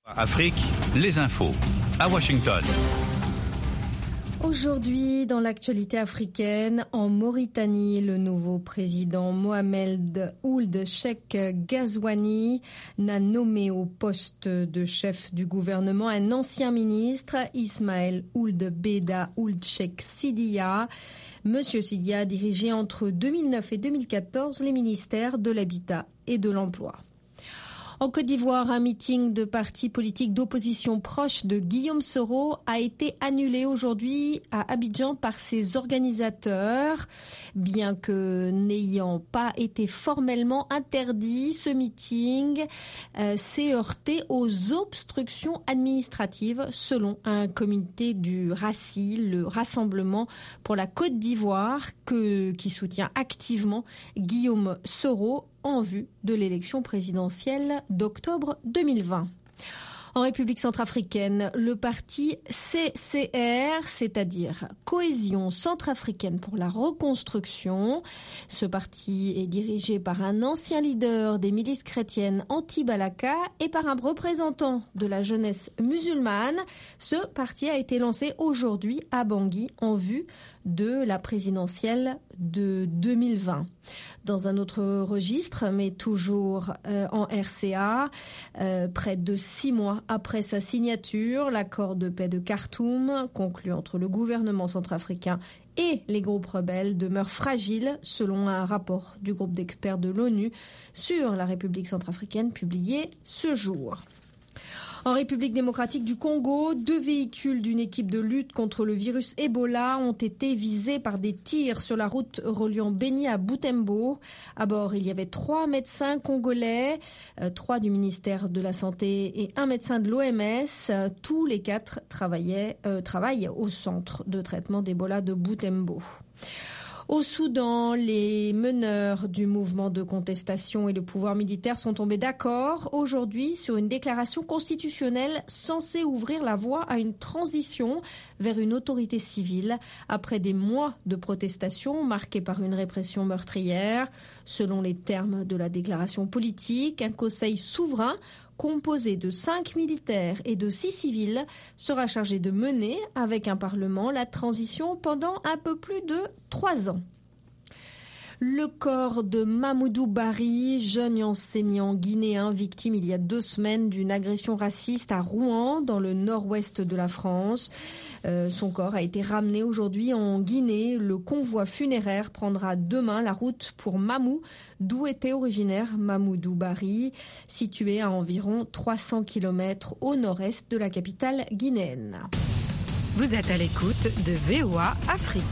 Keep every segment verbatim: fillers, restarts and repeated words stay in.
Afrique, les infos à Washington. Aujourd'hui, dans l'actualité africaine, en Mauritanie, le nouveau président Mohamed Ould Cheikh Ghazouani n'a nommé au poste de chef du gouvernement un ancien ministre, Ismaël Ould Beda Ould Cheikh Sidiya. Monsieur Sidiya a dirigé entre deux mille neuf et deux mille quatorze les ministères de l'Habitat et de l'Emploi. En Côte d'Ivoire, un meeting de partis politiques d'opposition proche de Guillaume Soro a été annulé aujourd'hui à Abidjan par ses organisateurs. Bien que n'ayant pas été formellement interdit, ce meeting euh, s'est heurté aux obstructions administratives selon un comité du R A C I, le Rassemblement pour la Côte d'Ivoire, que, qui soutient activement Guillaume Soro en vue de l'élection présidentielle d'octobre deux mille vingt. En République centrafricaine, le parti C C R, c'est-à-dire Cohésion centrafricaine pour la reconstruction, ce parti est dirigé par un ancien leader des milices chrétiennes anti-Balaka et par un représentant de la jeunesse musulmane. Ce parti a été lancé aujourd'hui à Bangui en vue de la présidentielle de deux mille vingt. Dans un autre registre, mais toujours euh, en R C A, euh, près de six mois après sa signature, l'accord de paix de Khartoum, conclu entre le gouvernement centrafricain et les groupes rebelles, demeure fragile, selon un rapport du groupe d'experts de l'ONU sur la République centrafricaine publié ce jour. En République démocratique du Congo, deux véhicules d'une équipe de lutte contre le virus Ebola ont été visés par des tirs sur la route reliant Beni à Butembo. À bord, il y avait trois médecins congolais, euh, trois du ministère de la Santé et un médecin de l'O M S. Euh, tous les quatre travaillaient, euh, travaillent au centre de traitement d'Ebola de Butembo. Au Soudan, les meneurs du mouvement de contestation et le pouvoir militaire sont tombés d'accord aujourd'hui sur une déclaration constitutionnelle censée ouvrir la voie à une transition vers une autorité civile après des mois de protestation marqués par une répression meurtrière. Selon les termes de la déclaration politique, un conseil souverain composé de cinq militaires et de six civils, sera chargé de mener, avec un parlement, la transition pendant un peu plus de trois ans. Le corps de Mamoudou Bari, jeune enseignant guinéen victime il y a deux semaines d'une agression raciste à Rouen, dans le nord-ouest de la France. Euh, son corps a été ramené aujourd'hui en Guinée. Le convoi funéraire prendra demain la route pour Mamou, d'où était originaire Mamoudou Bari, situé à environ trois cents kilomètres au nord-est de la capitale guinéenne. Vous êtes à l'écoute de V O A Afrique.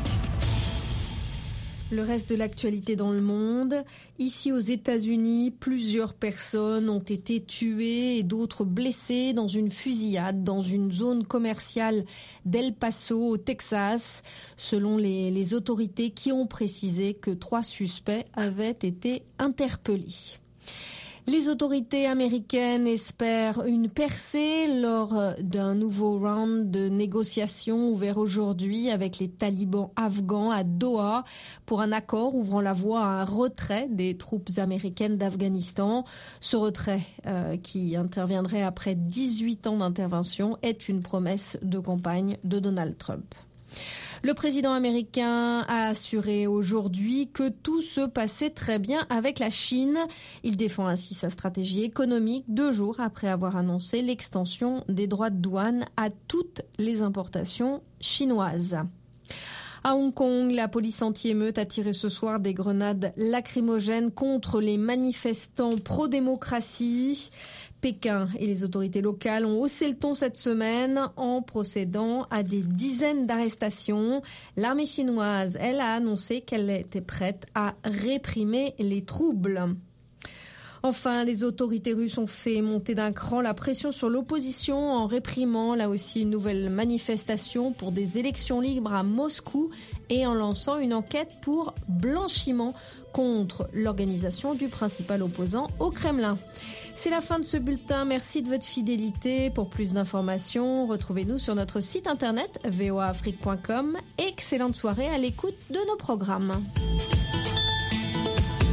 Le reste de l'actualité dans le monde. Ici aux États-Unis, plusieurs personnes ont été tuées et d'autres blessées dans une fusillade dans une zone commerciale d'El Paso au Texas, selon les, les autorités qui ont précisé que trois suspects avaient été interpellés. Les autorités américaines espèrent une percée lors d'un nouveau round de négociations ouvert aujourd'hui avec les talibans afghans à Doha pour un accord ouvrant la voie à un retrait des troupes américaines d'Afghanistan. Ce retrait, euh, qui interviendrait après dix-huit ans d'intervention, est une promesse de campagne de Donald Trump. Le président américain a assuré aujourd'hui que tout se passait très bien avec la Chine. Il défend ainsi sa stratégie économique deux jours après avoir annoncé l'extension des droits de douane à toutes les importations chinoises. À Hong Kong, la police anti-émeute a tiré ce soir des grenades lacrymogènes contre les manifestants pro-démocratie. Pékin et les autorités locales ont haussé le ton cette semaine en procédant à des dizaines d'arrestations. L'armée chinoise, elle, a annoncé qu'elle était prête à réprimer les troubles. Enfin, les autorités russes ont fait monter d'un cran la pression sur l'opposition en réprimant là aussi une nouvelle manifestation pour des élections libres à Moscou et en lançant une enquête pour blanchiment contre l'organisation du principal opposant au Kremlin. C'est la fin de ce bulletin. Merci de votre fidélité. Pour plus d'informations, retrouvez-nous sur notre site internet v o a afrique point com. Excellente soirée à l'écoute de nos programmes.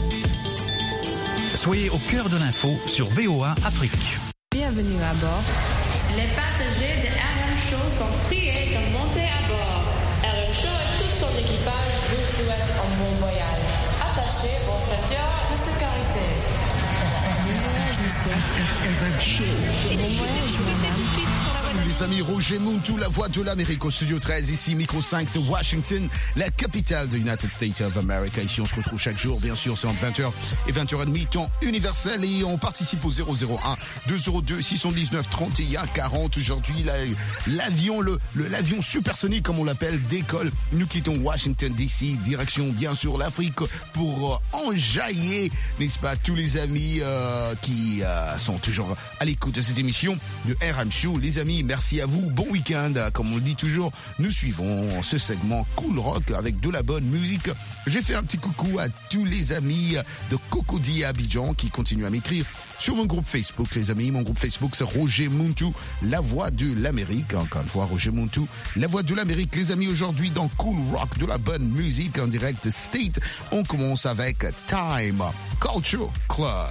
Soyez au cœur de l'info sur V O A Afrique. Bienvenue à bord. les passagers de R M Show sont priés de monter à bord. R M Show et tout son équipage vous souhaitent un bon voyage. Attachez vos ceintures de sécurité. Salut les amis, Roger Muntu, la voix de l'Amérique au studio treize, ici Micro cinq, c'est Washington, la capitale de United States of America. Ici on se retrouve chaque jour, bien sûr, c'est entre vingt heures et vingt heures trente, temps universel, et on participe au zéro zéro un deux zéro deux six cent dix-neuf trente et un quarante. Aujourd'hui, la, l'avion, le, le, l'avion supersonique, comme on l'appelle, décolle. Nous quittons Washington D C, direction bien sûr l'Afrique, pour euh, enjailler, n'est-ce pas, tous les amis euh, qui euh, sont toujours à l'écoute de cette émission de R M Show. Les amis, merci à vous, bon week-end. Comme on le dit toujours, nous suivons ce segment Cool Rock avec de la bonne musique. J'ai fait un petit coucou à tous les amis de Cocody à Abidjan qui continuent à m'écrire sur mon groupe Facebook, les amis. Mon groupe Facebook, c'est Roger Muntu, la voix de l'Amérique. Encore une fois, Roger Muntu, la voix de l'Amérique. Les amis, aujourd'hui dans Cool Rock, de la bonne musique en direct State. On commence avec Time Culture Club.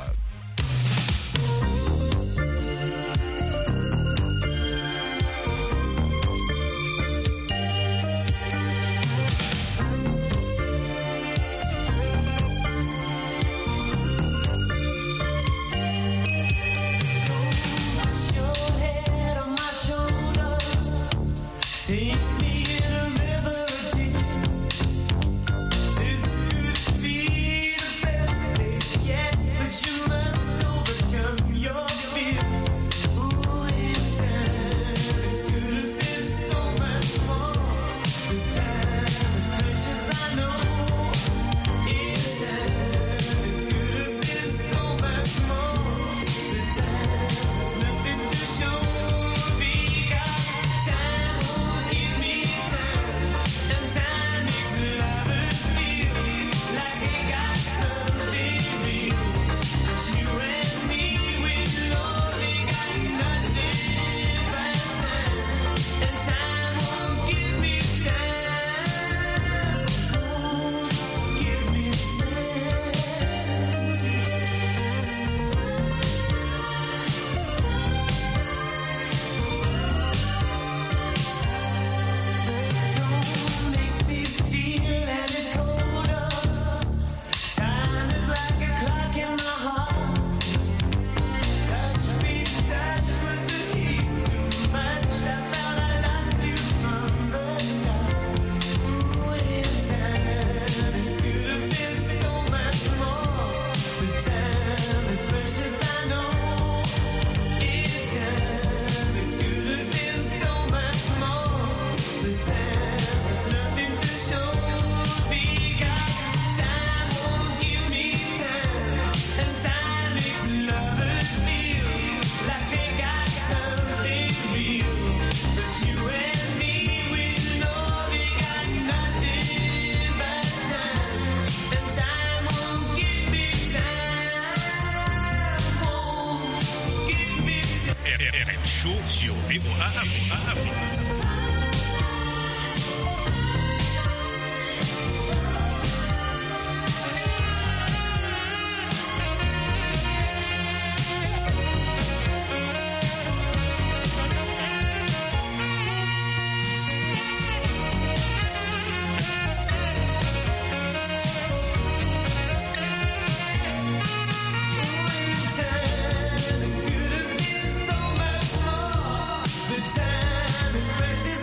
Precious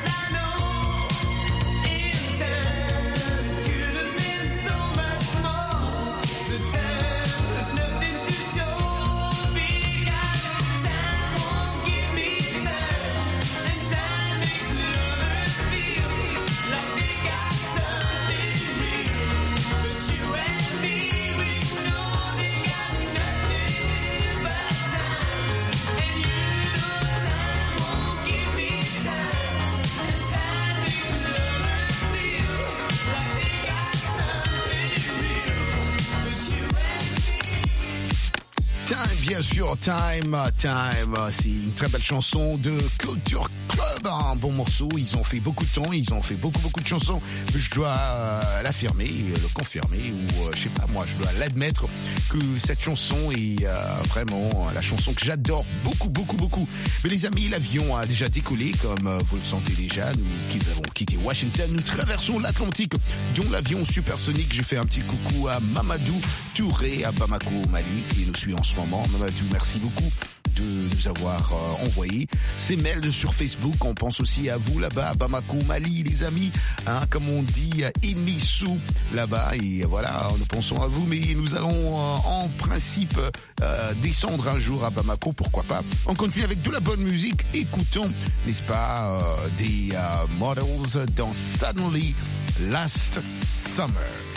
bien sûr, Time, Time, c'est une très belle chanson de Culture Club, un bon morceau, ils ont fait beaucoup de temps, ils ont fait beaucoup beaucoup de chansons, je dois euh, l'affirmer, le confirmer, ou euh, je sais pas moi, je dois l'admettre que cette chanson est euh, vraiment la chanson que j'adore beaucoup beaucoup beaucoup. Mais les amis, l'avion a déjà décollé, comme euh, vous le sentez déjà, nous qui avons quitté Washington, nous traversons l'Atlantique, dont l'avion supersonique. J'ai fait un petit coucou à Mamadou Touré à Bamako, Mali, qui nous suit en ce moment. Mamadou, merci beaucoup de nous avoir euh, envoyé ces mails sur Facebook. On pense aussi à vous là-bas, à Bamako, Mali, les amis, hein, comme on dit, Imissou là-bas. Et voilà, nous pensons à vous, mais nous allons euh, en principe euh, descendre un jour à Bamako, pourquoi pas. On continue avec de la bonne musique. Écoutons, n'est-ce pas, euh, des euh, Models dans Suddenly Last Summer.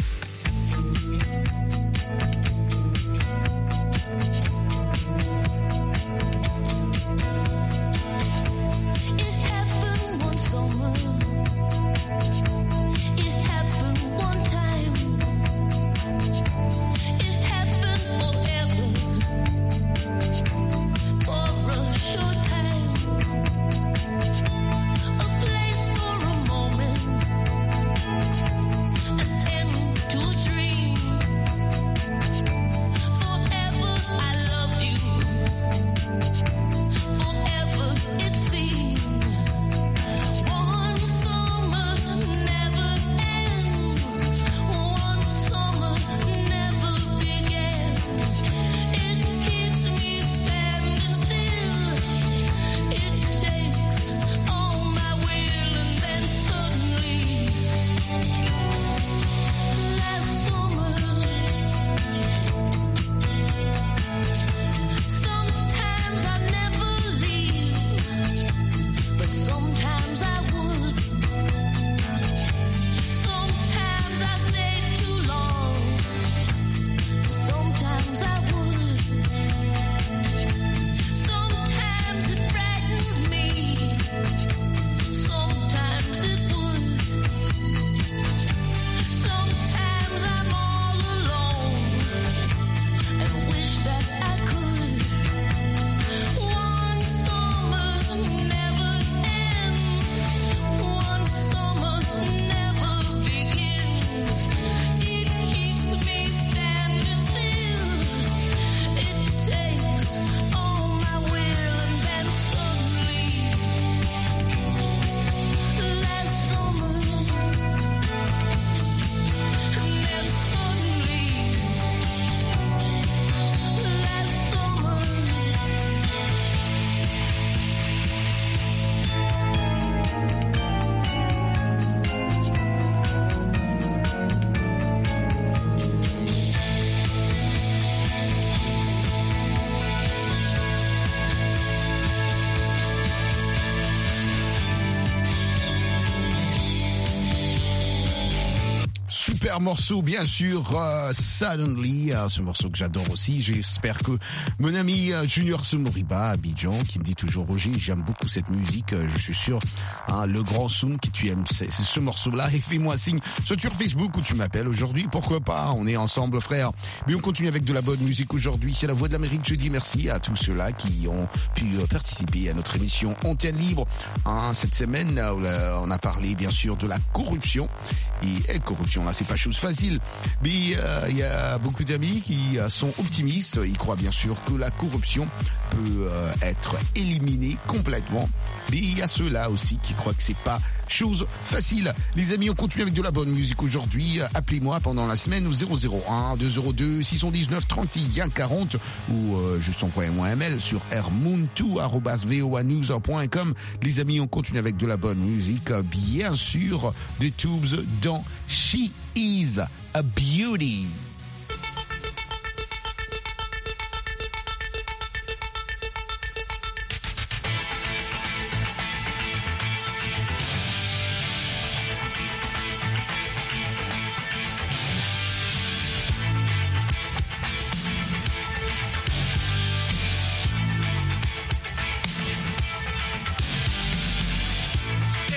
Super morceau, bien sûr, uh, Suddenly, uh, ce morceau que j'adore aussi. J'espère que mon ami uh, Junior Somoriba, Abidjan, qui me dit toujours Roger, j'aime beaucoup cette musique, uh, je suis sûr, hein, le grand Soum, qui tu aimes c'est, c'est ce morceau-là, et fais-moi signe, soit sur Facebook ou tu m'appelles aujourd'hui, pourquoi pas, on est ensemble frère. Mais on continue avec de la bonne musique aujourd'hui, c'est la Voix de l'Amérique. Je dis merci à tous ceux-là qui ont pu uh, participer à notre émission Antenne Libre. Hein, cette semaine, uh, on a parlé bien sûr de la corruption, et, et corruption là, c'est pas chose facile, mais il euh, y a beaucoup d'amis qui euh, sont optimistes. Ils croient bien sûr que la corruption peut euh, être éliminée complètement, mais il y a ceux-là aussi qui croient que c'est pas chose facile. Les amis, on continue avec de la bonne musique aujourd'hui. Appelez-moi pendant la semaine au zéro zéro un deux zéro deux six un neuf trente et un quarante ou euh, juste envoyez-moi un mail sur r mountou arobase v o a news point com. Les amis, on continue avec de la bonne musique, bien sûr, des Tubes dans She Is a Beauty.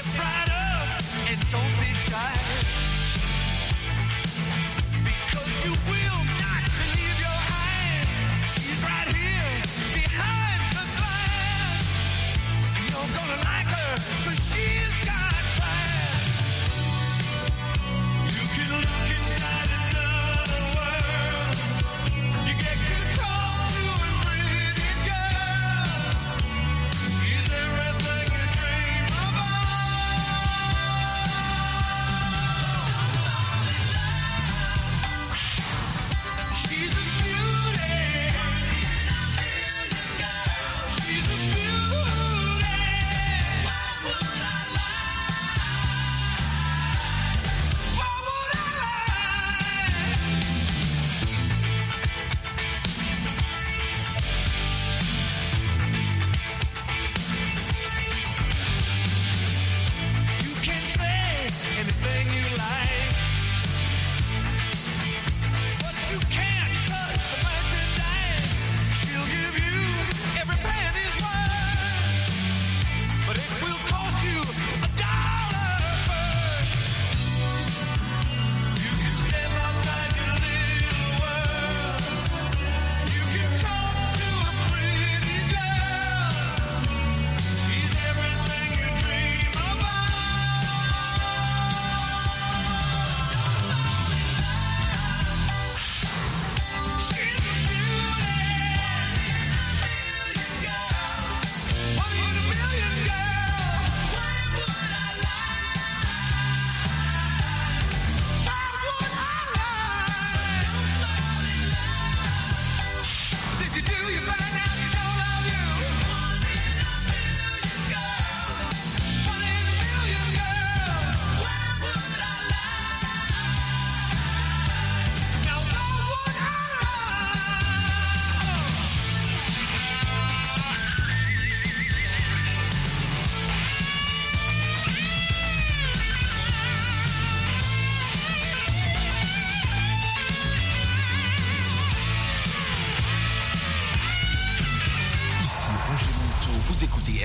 Don't be shy, because you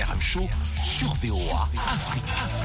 R M Show sur V O A Afrique.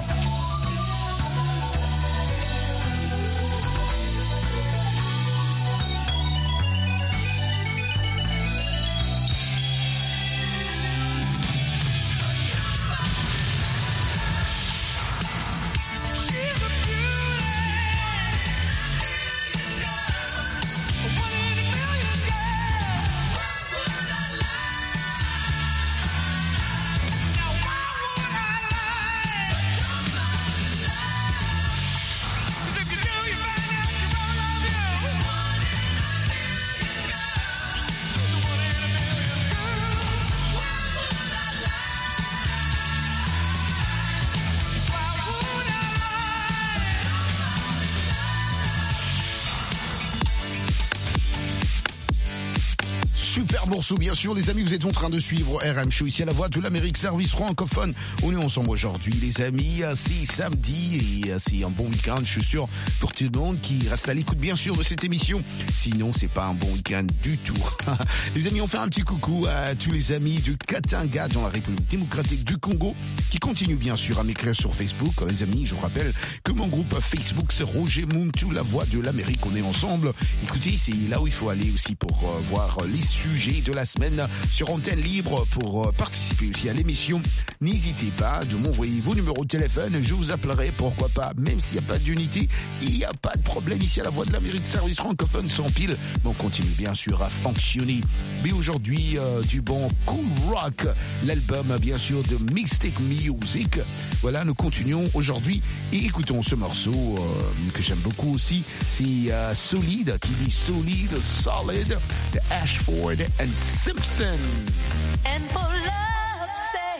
Super morceau, bien sûr, les amis, vous êtes en train de suivre R M Show ici à la Voix de l'Amérique, service francophone. On est ensemble aujourd'hui, les amis, c'est samedi et c'est un bon week-end, je suis sûr, pour tout le monde qui reste à l'écoute, bien sûr, de cette émission. Sinon, c'est pas un bon week-end du tout. Les amis, on fait un petit coucou à tous les amis du Katanga dans la République démocratique du Congo qui continuent, bien sûr, à m'écrire sur Facebook. Les amis, je vous rappelle que mon groupe Facebook, c'est Roger Muntu, la Voix de l'Amérique. On est ensemble. Écoutez, c'est là où il faut aller aussi pour euh, voir les sujets de la semaine sur antenne libre pour euh, participer aussi à l'émission. N'hésitez pas de m'envoyer vos numéros de téléphone, je vous appellerai, pourquoi pas, même s'il n'y a pas d'unité, il n'y a pas de problème ici à la Voix de l'Amérique, service francophone sans pile, mais on continue bien sûr à fonctionner. Mais aujourd'hui, euh, du bon cool rock, l'album bien sûr de Mystic Music. Voilà, nous continuons aujourd'hui et écoutons ce morceau euh, que j'aime beaucoup aussi, c'est euh, Solid, qui dit Solid, Solid, de Ashford and Simpson. And for love's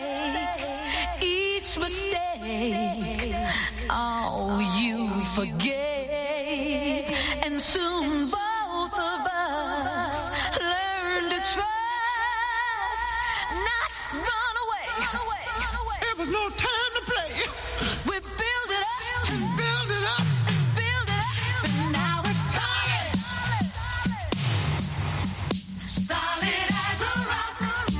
sake, each mistake, oh, you forgave, and soon both of us learned to trust, not run away. It was no time to play. We build it up, And build it up. and build it up, and now it's solid, solid as a rock.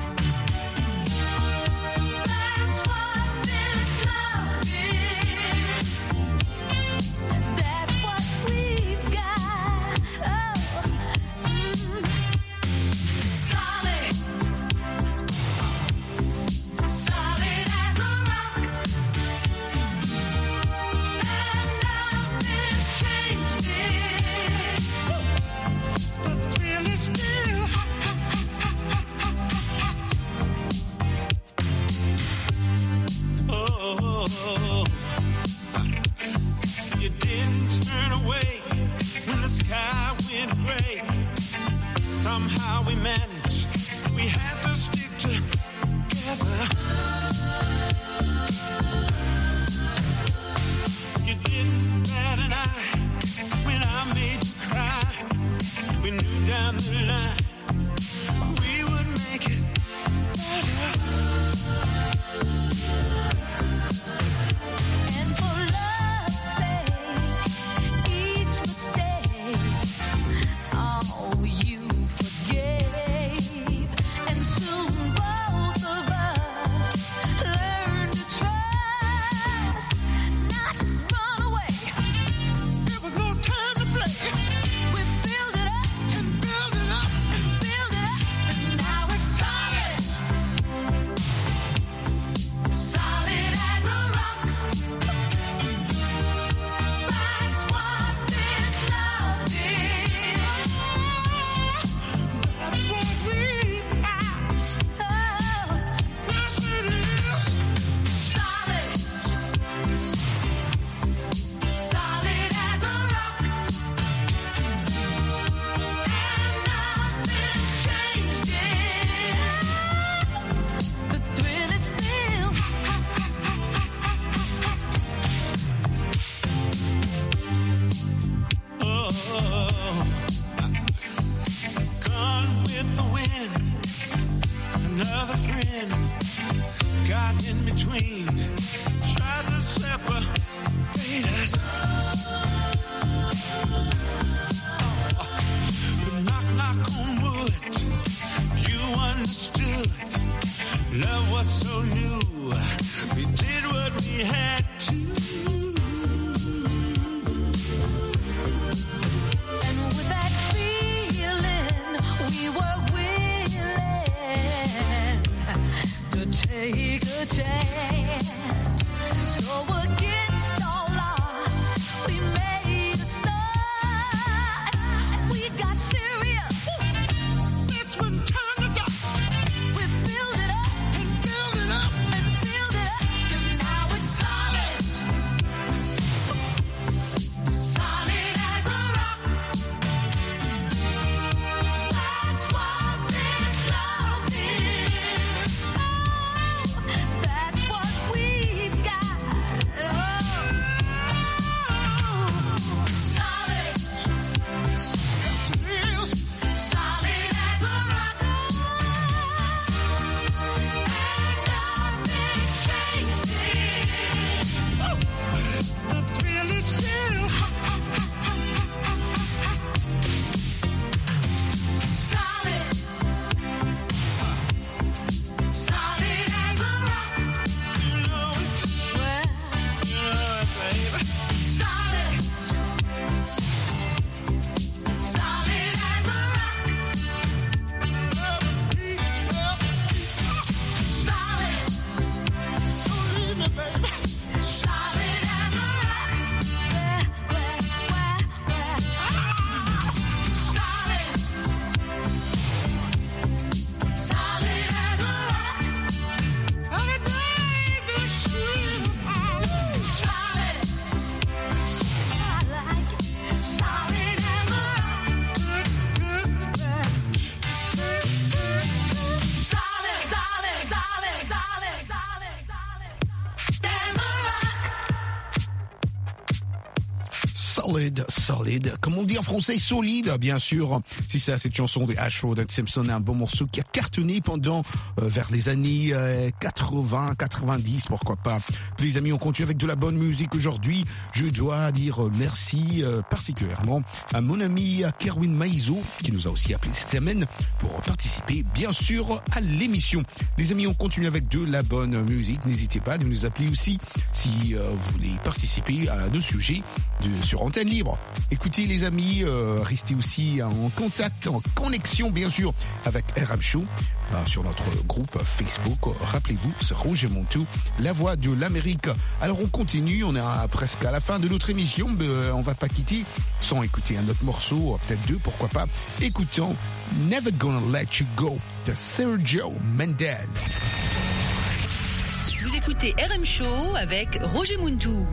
That's what this love is. That's what we've got. Oh, mm. Solid, solid as a rock. And nothing's changed it. The thrill is still hot, hot, hot, hot, hot, hot. Oh, you didn't turn away when the sky went gray. Somehow we managed. We had to stick together. You didn't bat an eye when I made you cry. We knew down the line we would make it better. And for love's sake, each mistake, oh, you forgave, and soon both of us learned to trust, not run away. There was no time to play. We build it up, And build it up. and build it up, and now it's solid, solid as a rock. That's what this love is. That's what we've got. Oh, Yes, it is. solid, solid as a rock. And nothing's changed it. The thrill is still Oh, gone with the wind. Another friend got in between. Tried to separate us. But knock, knock on wood. You understood. Love was so new. Take a chance. So against all odds, we made a start. We got serious. That's when time to dust. We build it up and build it up and build it up, and now it's solid, solid as a rock. That's what this love is. That's what we've got. Oh, solid, solid as a rock, and nothing's changed it. The thrill is still hot, hot, hot, hot, hot, hot, hot. Solid, solid as a rock. You know it. Well, you know it, baby. Solid, solid as a rock. Solid, don't leave me, baby. Solid as a rock. Well, well, well, well. Solid, solid as a rock. Every day this shit, solid. I like it. Solid as a rock. Good, good, bad. Solid, solid, solid, solid, solid, solid as a rock. Solid, solid, comme on dit en français, solide, bien sûr. Si c'est cette chanson de Ashford and Simpson, un bon morceau qui a cartonné pendant euh, vers les années euh, quatre-vingts, quatre-vingt-dix, pourquoi pas. Les amis, on continue avec de la bonne musique aujourd'hui. Je dois dire euh, merci euh, particulièrement à mon ami Kerwin Maizo, qui nous a aussi appelé cette semaine pour participer, bien sûr, à l'émission. Les amis, on continue avec de la bonne musique. N'hésitez pas de nous appeler aussi si euh, vous voulez participer à nos sujets de, sur antenne libre. Écoutez les amis, euh, restez aussi en contact, en connexion bien sûr avec R M Show euh, sur notre groupe Facebook. Rappelez-vous, c'est Roger Montou, la voix de l'Amérique. Alors on continue, on est à, presque à la fin de notre émission, mais euh, on va pas quitter sans écouter un autre morceau, peut-être deux, pourquoi pas. Écoutons Never Gonna Let You Go de Sergio Mendes. Vous écoutez R M Show avec Roger Muntou.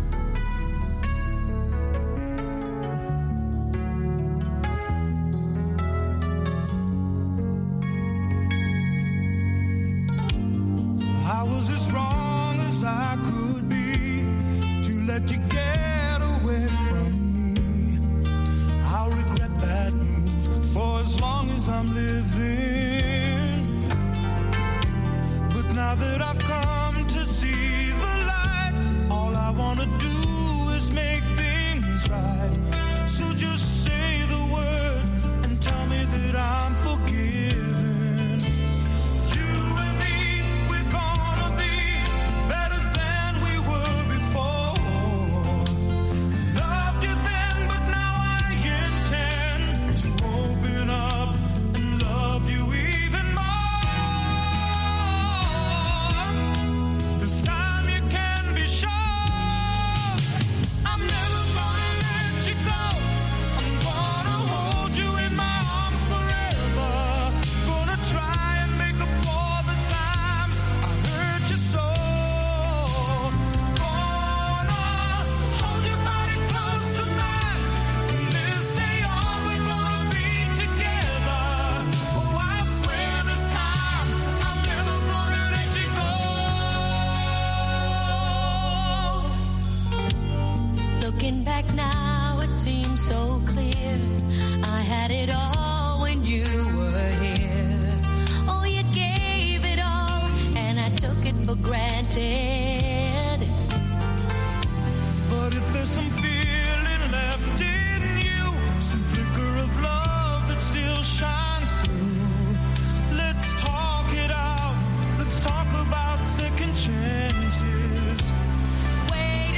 I was as wrong as I could be to let you get away from me. I'll regret that move for as long as I'm living. But now that I've come to see the light, all I wanna do is make things right. So just say the word and tell me that I'm forgiven. Looking back now, it seems so clear. I had it all when you were here. Oh, you gave it all, and I took it for granted. But if there's some feeling left in you, some flicker of love that still shines through, let's talk it out. Let's talk about second chances. Way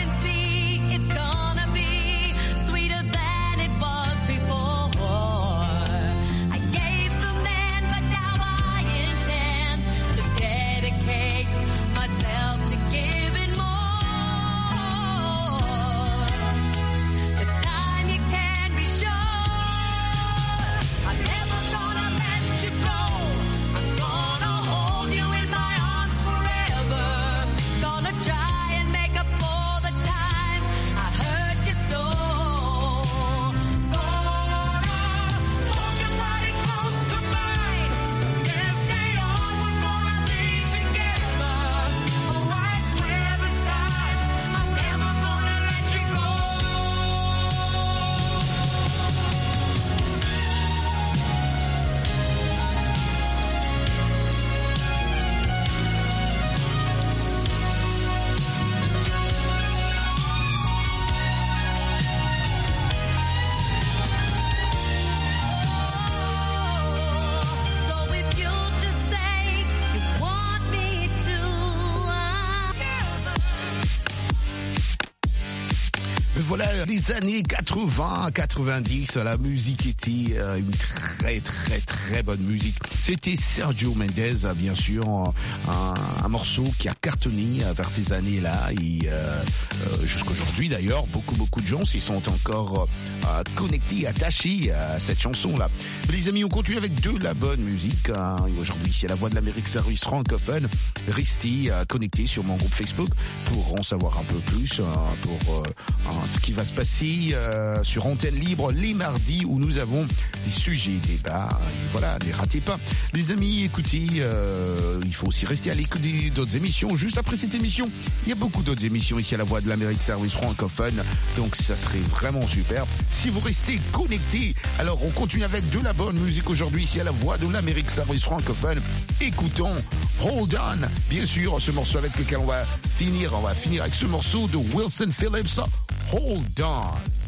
voilà, les années quatre-vingts, quatre-vingt-dix, la musique était euh, une très très très bonne musique. C'était Sergio Mendes, bien sûr, un, un morceau qui a cartonné vers ces années-là et euh, euh, jusqu'aujourd'hui d'ailleurs, beaucoup beaucoup de gens s'y sont encore euh, connectés, attachés à cette chanson-là. Les amis, on continue avec de la bonne musique. Hein. Aujourd'hui, c'est la voix de l'Amérique Service francophone. Restez euh, connectés sur mon groupe Facebook pour en savoir un peu plus euh, pour euh, ce qui va se passer euh, sur Antenne Libre les mardis où nous avons des sujets, débats. Et voilà, ne ratez pas. Les amis, écoutez, euh, il faut aussi rester à l'écoute d'autres émissions. Juste après cette émission, il y a beaucoup d'autres émissions ici à la voix de l'Amérique Service francophone. Donc ça serait vraiment super si vous restez connectés. Alors on continue avec de la bonne musique aujourd'hui ici à la voix de l'Amérique Service francophone. Écoutons Hold On, bien sûr, ce morceau avec lequel on va finir. On va finir avec ce morceau de Wilson Phillips, Hold On.